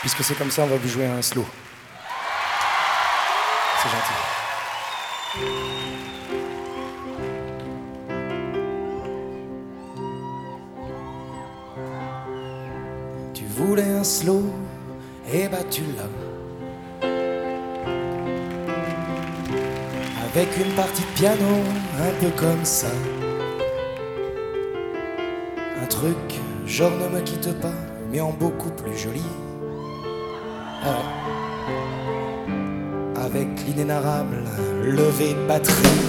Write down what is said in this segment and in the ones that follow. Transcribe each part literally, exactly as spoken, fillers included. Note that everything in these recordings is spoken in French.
Puisque c'est comme ça, on va vous jouer un slow. C'est gentil. Tu voulais un slow, et bah tu l'as. Avec une partie de piano, un peu comme ça. Un truc, genre ne me quitte pas, mais en beaucoup plus joli. Ah ouais. Avec l'inénarrable levée de batterie.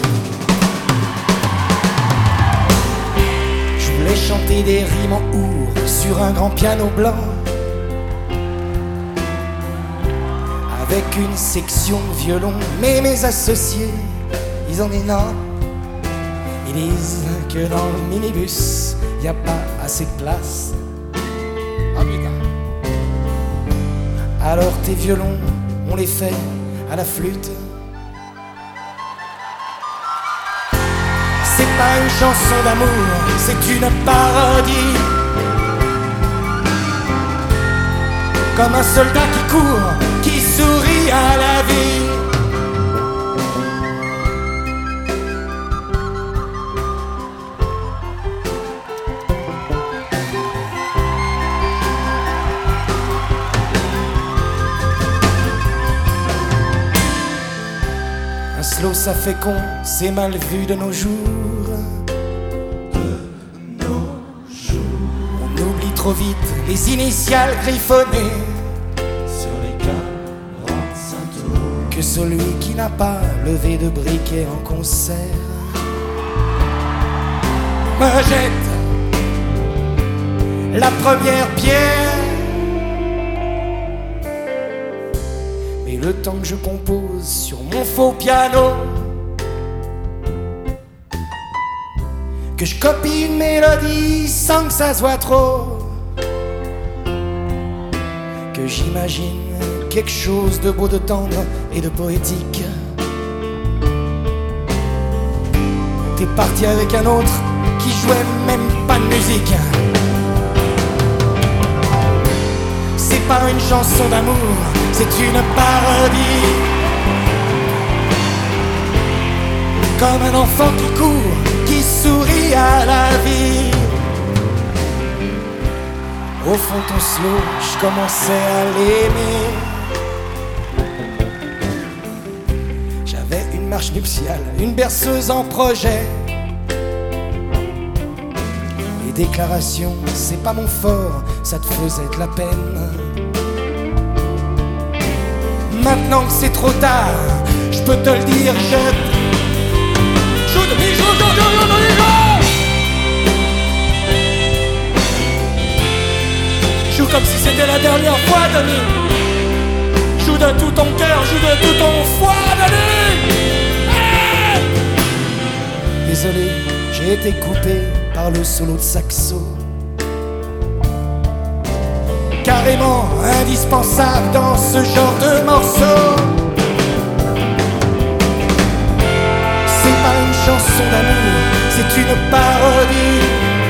Je voulais chanter des rimes en our sur un grand piano blanc, avec une section violon. Mais mes associés, ils en énorment. Ils disent que dans le minibus, y a pas assez de place. Ah putain. Alors tes violons, on les fait à la flûte. C'est pas une chanson d'amour, c'est une parodie. Comme un soldat qui court, qui sourit à la vie. Un slow ça fait con, c'est mal vu de nos jours. De nos jours. On oublie trop vite les initiales griffonnées sur les quarante-cinq tours. Que celui qui n'a pas levé de briquet en concert me jette la première pierre. Et le temps que je compose sur mon faux piano, que je copie une mélodie sans que ça se voit trop, que j'imagine quelque chose de beau, de tendre et de poétique. T'es parti avec un autre qui jouait même pas de musique. C'est pas une chanson d'amour, c'est une parodie. Comme un enfant qui court, qui sourit à la vie. Au fond ton slow, je commençais à l'aimer. J'avais une marche nuptiale, une berceuse en projet. Les déclarations, c'est pas mon fort, ça te faisait de la peine. Maintenant que c'est trop tard, je peux te le dire, je joue de mi, joue, joue, joue, joue, joue, joue. Joue comme si c'était la dernière fois, Denis. Joue de tout ton cœur, joue de tout ton foie, Denis. Hey. Désolé, j'ai été coupé par le solo de saxo. Carrément indispensable dans ce genre de morceau. C'est pas une chanson d'amour, c'est une parodie.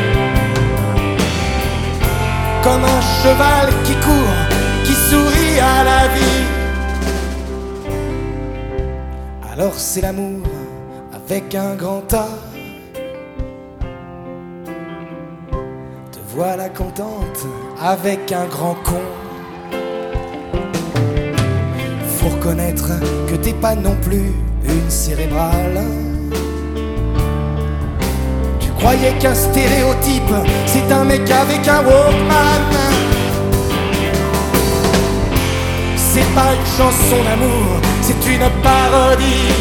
Comme un cheval qui court, qui sourit à la vie. Alors c'est l'amour avec un grand A. Te voilà contente avec un grand con. Faut reconnaître que t'es pas non plus une cérébrale. Tu croyais qu'un stéréotype c'est un mec avec un Walkman. C'est pas une chanson d'amour, c'est une parodie.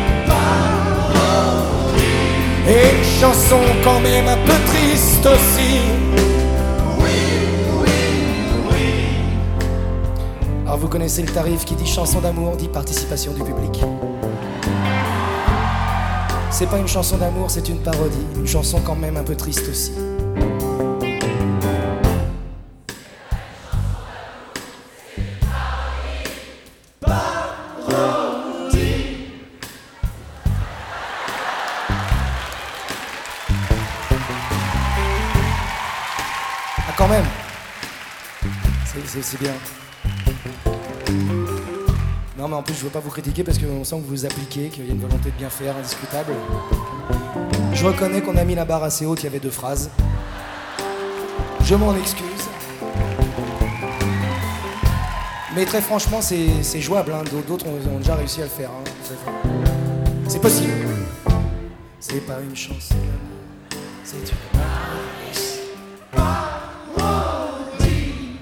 Et une chanson quand même un peu triste aussi. Alors vous connaissez le tarif qui dit chanson d'amour, dit participation du public. C'est pas une chanson d'amour, c'est une parodie. Une chanson quand même un peu triste aussi. Parodie. Ah quand même. C'est, c'est, c'est bien. Non mais en plus je veux pas vous critiquer parce qu'on sent que vous vous appliquez, qu'il y a une volonté de bien faire, indiscutable. Je reconnais qu'on a mis la barre assez haute, il y avait deux phrases. Je m'en excuse. Mais très franchement, c'est, c'est jouable, hein. D'autres ont, ont déjà réussi à le faire. Hein. C'est possible. C'est pas une chanson, c'est une parodie.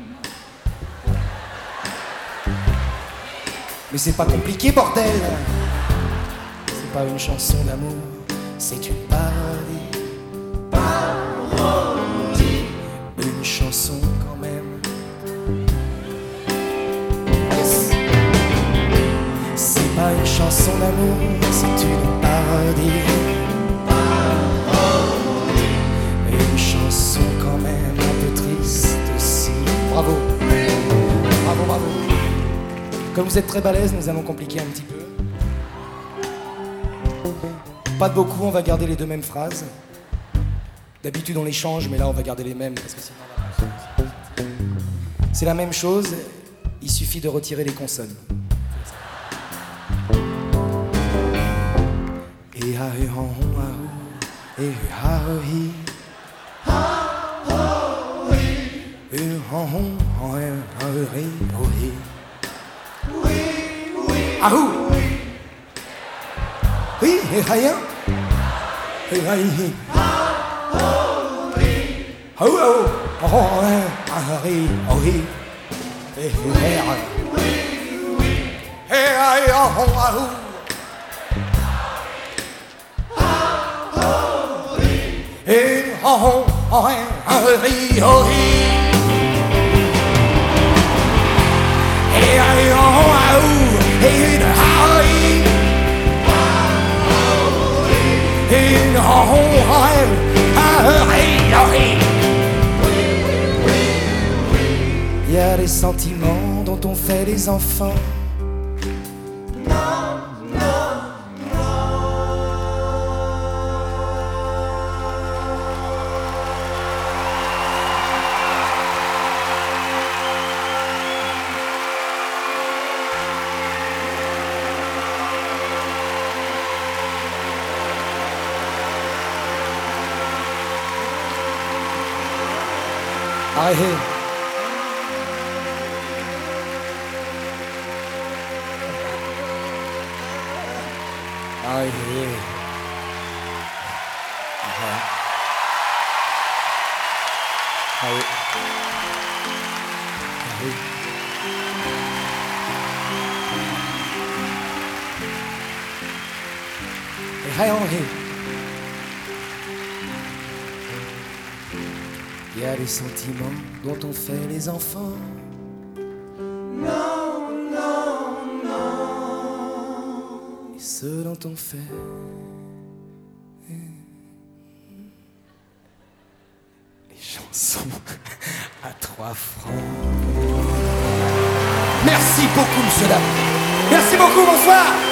Mais c'est pas compliqué, bordel. C'est pas une chanson d'amour, c'est une parodie. Parodie. Une chanson quand même. Yes. C'est pas une chanson d'amour, c'est une parodie. Parodie. Une chanson quand même un peu triste aussi. Bravo. Bravo, bravo. Comme vous êtes très balèze, nous allons compliquer un petit peu. Pas de beaucoup, on va garder les deux mêmes phrases. D'habitude on les change, mais là on va garder les mêmes parce que sinon on va... C'est la même chose, il suffit de retirer les consonnes. Et ha he hon hon ha hu, et ha hi, ha ho hi, et hon hon hon ha hi ho hi. Ahou! Oui, et rien. Et rien. Oh oh, oh hein, ah ri, oh hi, et rien. Et rien, oh ahou. Et oh oh hein, ah ri, oh hi. Et rien, oh ahou. In Harry, in Harry, Harry. Il y a des sentiments dont on fait des enfants. Non, non, non. I hear. I hear. Uh-huh. I hear. I hear. Hey, on here. Il y a des sentiments dont on fait les enfants. Non, non, non. Et ceux dont on fait les chansons à trois francs. Merci beaucoup, monsieur, dame. Merci beaucoup, bonsoir.